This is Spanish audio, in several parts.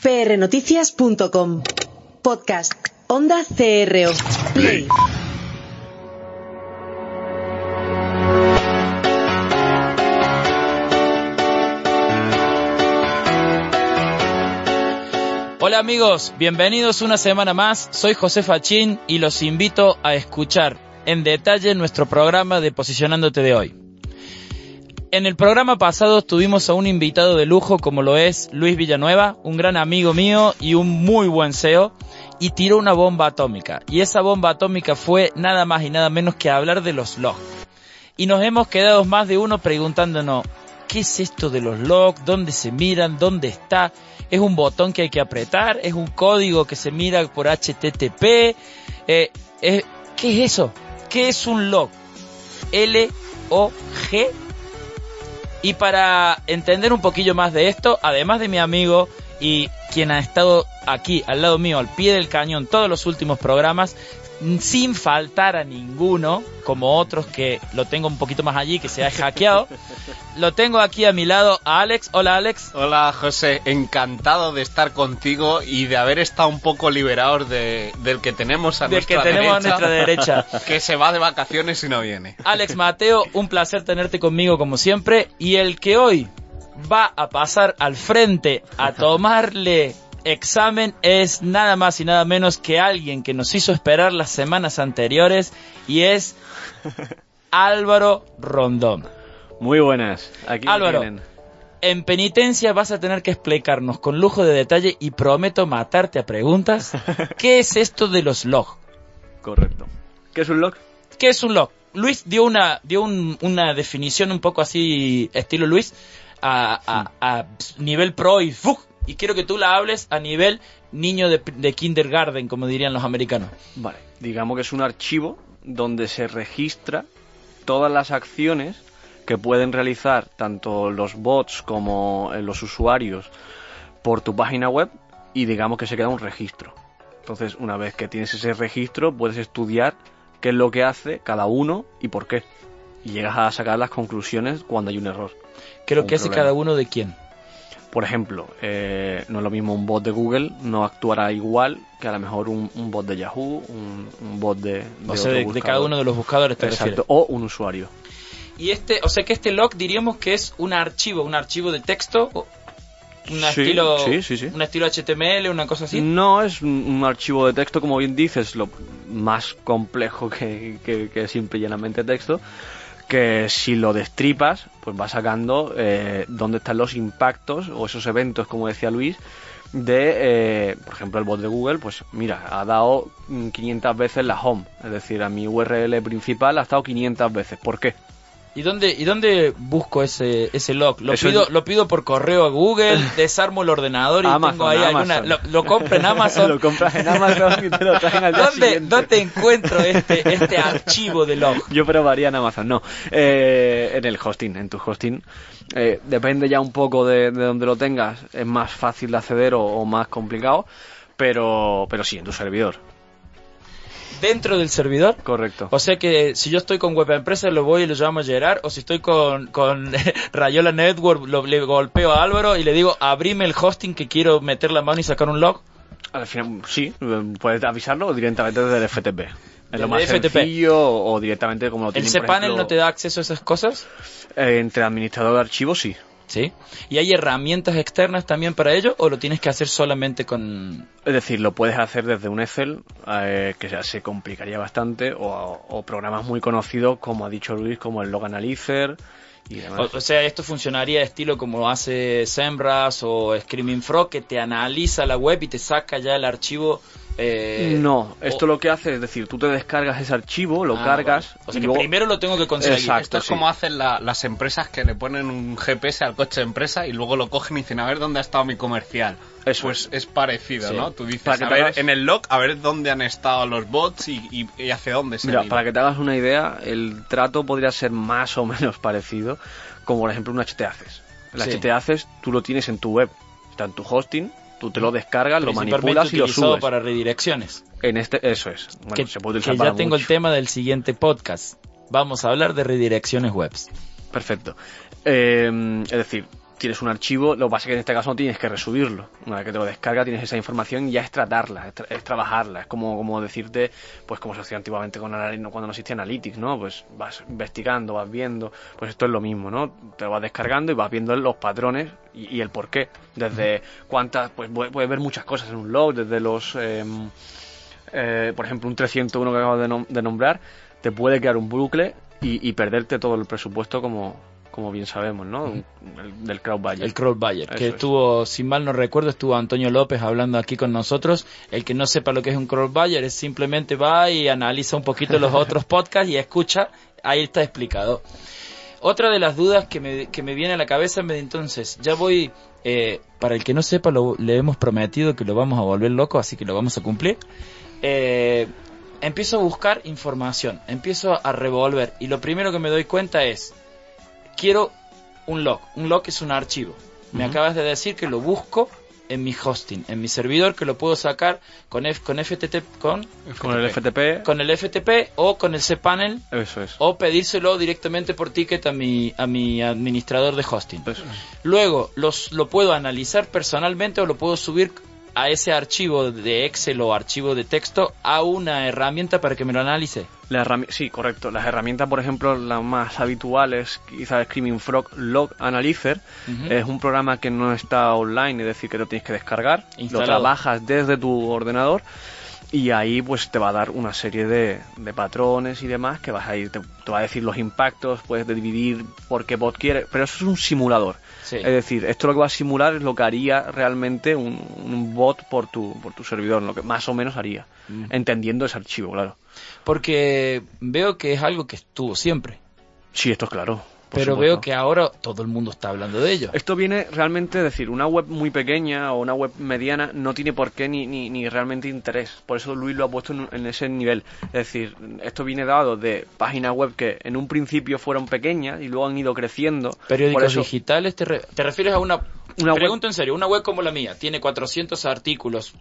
prnoticias.com. Podcast. Onda CRO. Play. Hola amigos, bienvenidos una semana más. Soy José Fachín y los invito a escuchar en detalle nuestro programa de Posicionándote de hoy. En el programa pasado tuvimos a un invitado de lujo como lo es Luis Villanueva, un gran amigo mío y un muy buen SEO, y tiró una bomba atómica. Y esa bomba atómica fue nada más y nada menos que hablar de los logs. Y nos hemos quedado más de uno preguntándonos, ¿qué es esto de los logs? ¿Dónde se miran? ¿Dónde está? ¿Es un botón que hay que apretar? ¿Es un código que se mira por HTTP? ¿Qué es eso? ¿Qué es un log? L-O-G. Y para entender un poquillo más de esto, además de mi amigo y quien ha estado aquí al lado mío, al pie del cañón, todos los últimos programas, sin faltar a ninguno, como otros que lo tengo un poquito más allí, que se ha hackeado, lo tengo aquí a mi lado a Alex. Hola Alex. Hola José, encantado de estar contigo y de haber estado un poco liberados del que tenemos a nuestra derecha, que se va de vacaciones y no viene. Alex Mateo, un placer tenerte conmigo como siempre, y el que hoy va a pasar al frente a tomarle examen es nada más y nada menos que alguien que nos hizo esperar las semanas anteriores, y es Álvaro Rondón. Muy buenas, aquí Álvaro, tienen. En penitencia vas a tener que explicarnos con lujo de detalle, y prometo matarte a preguntas, ¿qué es esto de los logs? Correcto. ¿Qué es un log? ¿Qué es un log? Luis dio una definición un poco así, estilo Luis, a nivel pro y quiero que tú la hables a nivel niño de kindergarten, como dirían los americanos. Vale, digamos que es un archivo donde se registra todas las acciones que pueden realizar tanto los bots como los usuarios por tu página web, y digamos que se queda un registro. Entonces, una vez que tienes ese registro, puedes estudiar qué es lo que hace cada uno y por qué. Y llegas a sacar las conclusiones cuando hay un error. ¿Qué es lo que hace cada uno de quién? Por ejemplo, no es lo mismo un bot de Google, no actuará igual que a lo mejor un bot de Yahoo, un bot de cada uno de los buscadores, te refieres. Exacto, o un usuario. Y o sea que este log diríamos que es un archivo de texto, un estilo HTML, una cosa así. No, es un archivo de texto, como bien dices, lo más complejo que simple y llanamente texto, que si lo destripas, pues va sacando dónde están los impactos o esos eventos, como decía Luis, de, por ejemplo, el bot de Google, pues mira, ha dado 500 veces la home, es decir, a mi URL principal ha estado 500 veces. ¿Por qué? ¿Y dónde busco ese log? Lo pido por correo a Google, desarmo el ordenador y Amazon, tengo ahí alguna... Lo compro en Amazon. Lo compras en Amazon y te lo traen al día siguiente. ¿Dónde encuentro este archivo de log? Yo probaría en Amazon, no. En el hosting, en tu hosting. Depende ya un poco de dónde lo tengas. Es más fácil de acceder o más complicado. Pero sí, en tu servidor. ¿Dentro del servidor? Correcto. O sea que si yo estoy con Web Empresa lo voy y lo llamo a Gerard, o si estoy con Rayola Network le golpeo a Álvaro y le digo, abrime el hosting que quiero meter la mano y sacar un log. Al final, sí, puedes avisarlo directamente desde el FTP. Es lo más FTP. Sencillo, o directamente como lo tienen, ¿El cPanel no te da acceso a esas cosas? Entre administrador de archivos, sí. ¿Sí? ¿Y hay herramientas externas también para ello, o lo tienes que hacer solamente con...? Es decir, lo puedes hacer desde un Excel, que ya se complicaría bastante, o programas muy conocidos, como ha dicho Luis, como el Log Analyzer y demás. O sea, esto funcionaría de estilo como hace SEMrush o Screaming Frog, que te analiza la web y te saca ya el archivo... No, esto lo que hace es decir, tú te descargas ese archivo, lo cargas... Vale. O sea que luego... primero lo tengo que conseguir. Exacto, esto es como hacen las empresas, que le ponen un GPS al coche de empresa y luego lo cogen y dicen, a ver dónde ha estado mi comercial. Eso pues es parecido, sí. ¿no? Tú dices, para que a ver, hagas... en el log, a ver dónde han estado los bots y hacia dónde se han ido. Para que te hagas una idea, el trato podría ser más o menos parecido, como por ejemplo un HTAccess. El HTAccess tú lo tienes en tu web, está en tu hosting, tú te lo descargas, lo manipulas y lo subes. Para redirecciones. Eso es. Bueno, se puede utilizar que para ya tengo mucho. El tema del siguiente podcast. Vamos a hablar de redirecciones webs. Perfecto. Es decir, tienes un archivo, lo que pasa es que en este caso no tienes que resubirlo. Una vez que te lo descargas, tienes esa información y ya es tratarla, es trabajarla. Es como decirte, pues como se hacía antiguamente cuando no existía Analytics, ¿no? Pues vas investigando, vas viendo, pues esto es lo mismo, ¿no? Te lo vas descargando y vas viendo los patrones y el por qué. Desde cuántas, pues puedes ver muchas cosas en un log, desde los, por ejemplo, un 301 que acabo de nombrar, te puede crear un bucle y perderte todo el presupuesto como bien sabemos, ¿no? Del crowd-buyer. El crowd-buyer, que estuvo, si mal no recuerdo, estuvo Antonio López hablando aquí con nosotros. El que no sepa lo que es un crowd-buyer es simplemente va y analiza un poquito los otros podcasts y escucha, ahí está explicado. Otra de las dudas que me viene a la cabeza, entonces, ya voy, para el que no sepa, le hemos prometido que lo vamos a volver loco, así que lo vamos a cumplir. Empiezo a buscar información, empiezo a revolver, y lo primero que me doy cuenta es, quiero un log. Un log es un archivo. Me acabas de decir que lo busco en mi hosting, en mi servidor, que lo puedo sacar con el FTP o con el cPanel. Eso es. O pedírselo directamente por ticket a mi administrador de hosting. Eso. Luego lo puedo analizar personalmente o lo puedo subir a ese archivo de Excel o archivo de texto a una herramienta para que me lo analice. Sí, correcto. Las herramientas, por ejemplo, las más habituales, quizás Screaming Frog Log Analyzer, es un programa que no está online, es decir, que lo tienes que descargar, lo trabajas desde tu ordenador y ahí pues te va a dar una serie de patrones y demás que vas a ir, te va a decir los impactos, puedes dividir por qué bot quieres, pero eso es un simulador. Sí. Es decir, esto lo que va a simular es lo que haría realmente un bot por tu servidor, lo que más o menos haría, entendiendo ese archivo, claro. Porque veo que es algo que estuvo siempre. Sí, esto es claro. Pero veo que ahora todo el mundo está hablando de ello. Esto viene realmente, es decir, una web muy pequeña o una web mediana no tiene por qué ni realmente interés. Por eso Luis lo ha puesto en ese nivel. Es decir, esto viene dado de páginas web que en un principio fueron pequeñas y luego han ido creciendo. Periódicos digitales, ¿te refieres a una pregunta en serio? Una web como la mía, tiene 400 artículos,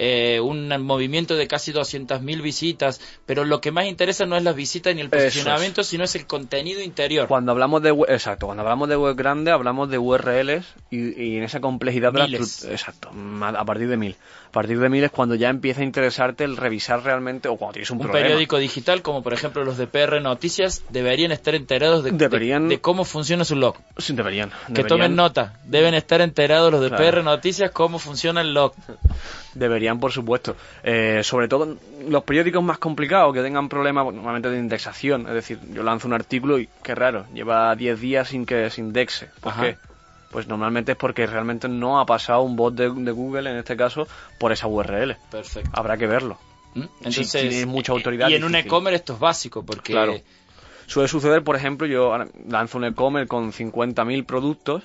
un movimiento de casi 200.000 visitas, pero lo que más interesa no es las visitas ni el posicionamiento, sino es el contenido interior. Cuando hablamos de web, exacto, cuando hablamos de web grande hablamos de URLs y en esa complejidad exacto, a partir de 1000. A partir de 1000 es cuando ya empieza a interesarte el revisar realmente, o cuando tienes un problema. Un periódico digital, como por ejemplo los de PR Noticias, deberían estar enterados de cómo funciona su log. Sí, deberían. Que tomen nota, deben estar enterados los de PR Noticias cómo funciona el log. Deberían, por supuesto. Sobre todo los periódicos más complicados, que tengan problemas normalmente de indexación. Es decir, yo lanzo un artículo y, qué raro, lleva 10 días sin que se indexe. ¿Por qué? Pues normalmente es porque realmente no ha pasado un bot de Google, en este caso, por esa URL. Perfecto. Habrá que verlo. Entonces, si tiene mucha autoridad. Y en un e-commerce esto es básico, porque... Claro. Suele suceder, por ejemplo, yo lanzo un e-commerce con 50.000 productos.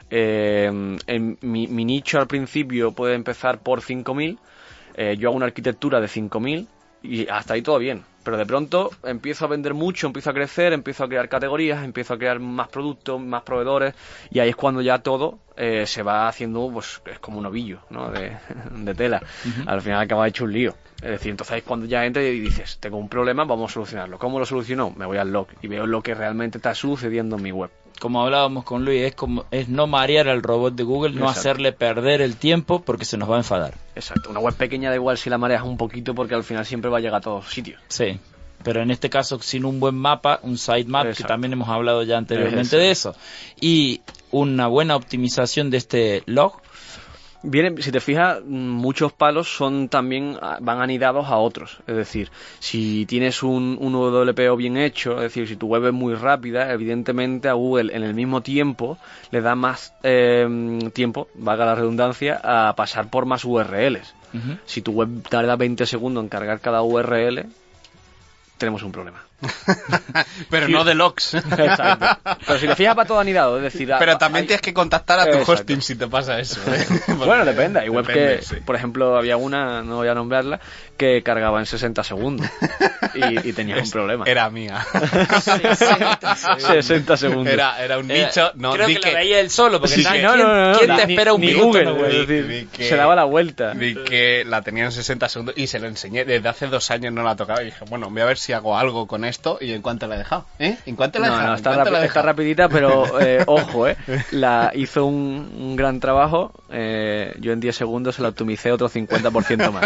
En mi nicho al principio puede empezar por 5.000. Yo hago una arquitectura de 5.000 y hasta ahí todo bien. Pero de pronto empiezo a vender mucho, empiezo a crecer, empiezo a crear categorías, empiezo a crear más productos, más proveedores, y ahí es cuando ya todo se va haciendo, pues es como un ovillo, ¿no? de tela. Al final acaba hecho un lío. Es decir, entonces es cuando ya entras y dices, tengo un problema, vamos a solucionarlo. ¿Cómo lo soluciono? Me voy al log y veo lo que realmente está sucediendo en mi web. Como hablábamos con Luis, es no marear al robot de Google, no hacerle perder el tiempo porque se nos va a enfadar. Exacto, una web pequeña da igual si la mareas un poquito porque al final siempre va a llegar a todos sitios. Sí, pero en este caso sin un buen mapa, un sitemap, que también hemos hablado ya anteriormente de eso, y una buena optimización de este log. Si te fijas, muchos palos van anidados a otros. Es decir, si tienes un WPO bien hecho, es decir, si tu web es muy rápida, evidentemente a Google en el mismo tiempo le da más tiempo, valga la redundancia, a pasar por más URLs. Si tu web tarda 20 segundos en cargar cada URL, tenemos un problema. Pero no de logs. Exacto. Pero si te fijas, va todo anidado, es decir... Pero también tienes que contactar a tu hosting si te pasa eso, ¿eh? Bueno, depende. Hay webs que, por ejemplo, había una, no voy a nombrarla, que cargaba en 60 segundos. y tenías un problema. Era mía. 60 segundos. Era un nicho. No, creo que lo veía él solo, porque no, ¿quién te espera un minuto? Google, es decir, se daba la vuelta. Vi que la tenía en 60 segundos y se lo enseñé. Desde hace 2 años no la tocaba y dije, bueno, voy a ver si hago algo con esto. ¿Y en cuánto la he dejado? ¿En cuánto la he dejado? No, está rapidita, pero ojo, la hizo un gran trabajo. Yo en 10 segundos se la optimicé otro 50% más.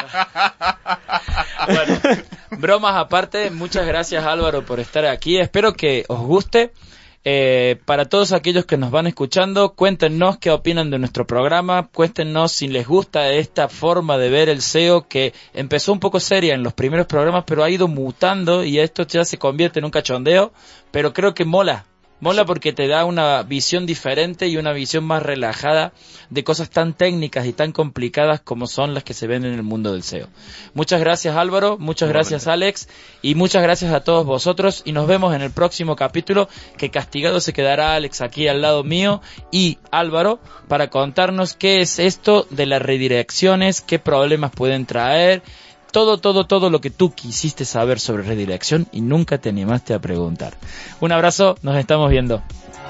Bueno, bromas aparte, muchas gracias Álvaro por estar aquí. Espero que os guste. Para todos aquellos que nos van escuchando, cuéntenos qué opinan de nuestro programa, cuéntenos si les gusta esta forma de ver el SEO que empezó un poco seria en los primeros programas, pero ha ido mutando y esto ya se convierte en un cachondeo, pero creo que mola porque te da una visión diferente y una visión más relajada de cosas tan técnicas y tan complicadas como son las que se ven en el mundo del SEO. Muchas gracias Álvaro, muchas gracias Alex y muchas gracias a todos vosotros y nos vemos en el próximo capítulo, que castigado se quedará Alex aquí al lado mío y Álvaro para contarnos qué es esto de las redirecciones, qué problemas pueden traer, todo lo que tú quisiste saber sobre redirección y nunca te animaste a preguntar. Un abrazo, nos estamos viendo.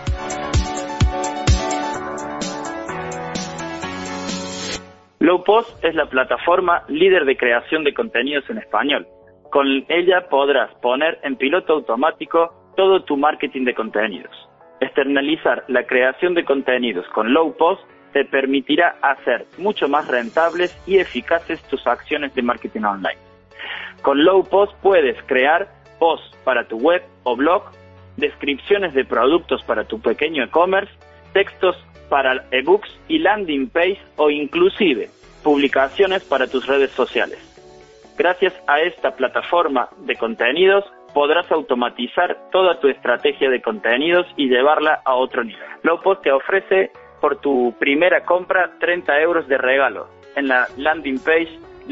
Lowpost es la plataforma líder de creación de contenidos en español. Con ella podrás poner en piloto automático todo tu marketing de contenidos. Externalizar la creación de contenidos con Lowpost te permitirá hacer mucho más rentables y eficaces tus acciones de marketing online. Con Lowpost puedes crear posts para tu web o blog, descripciones de productos para tu pequeño e-commerce, textos para ebooks y landing page o inclusive publicaciones para tus redes sociales. Gracias a esta plataforma de contenidos podrás automatizar toda tu estrategia de contenidos y llevarla a otro nivel. Lowpost te ofrece por tu primera compra 30 euros de regalo en la landing page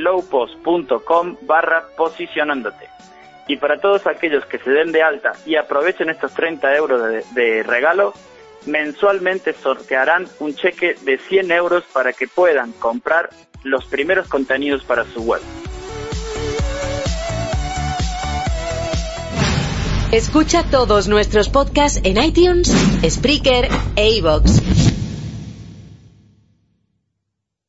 lowpost.com/posicionándote. Y para todos aquellos que se den de alta y aprovechen estos 30 euros de regalo, mensualmente sortearán un cheque de 100 euros para que puedan comprar los primeros contenidos para su web. Escucha todos nuestros podcasts en iTunes, Spreaker e iVoox.